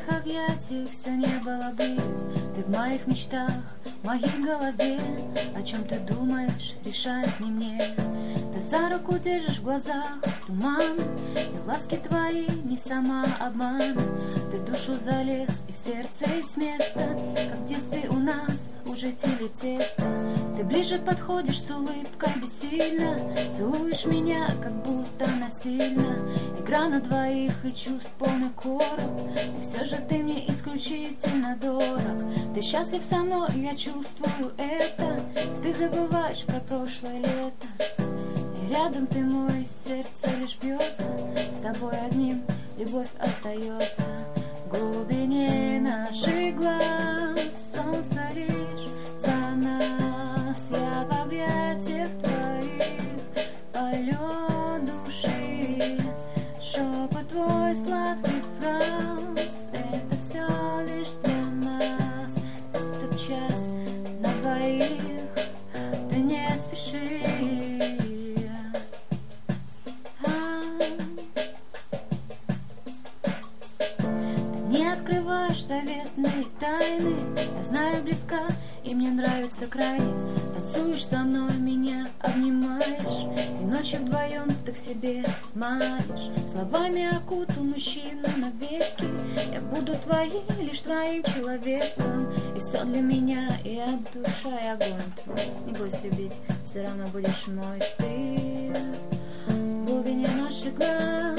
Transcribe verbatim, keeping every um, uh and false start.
твоих объятиях все не было бы. Ты в моих мечтах, в моей голове. О чем ты думаешь, решает не мне. Ты за руку держишь в глазах туман, и ласки твои не самообман. Ты душу залез, и в сердце есть место, как в детстве у нас уже теле тесто. Ты ближе подходишь с улыбкой бессильно, целуешь меня, как будто насильно. Игра на двоих и чувств полный короб, и все же ты мне исключительно дорог. Ты счастлив со мной, я чувствую это. Ты забываешь про прошлое лето, и рядом ты мой, сердце лишь бьется. С тобой одним любовь остается. В глубине наших глаз солнце лишь за нас. Я в объятиях твоих, полет души, шепот твой сладких фраз. Это все лишь для нас, этот час на двоих. Ты не спеши. Открываешь заветные тайны, я знаю близко, и мне нравится край. Танцуешь со мной, меня обнимаешь, и ночью вдвоем ты к себе манишь. Словами окутал мужчину навеки. Я буду твоим, лишь твоим человеком, и все для меня, и от души огонь твой. Не бойся любить, все равно будешь мой ты. В глубине наших глаз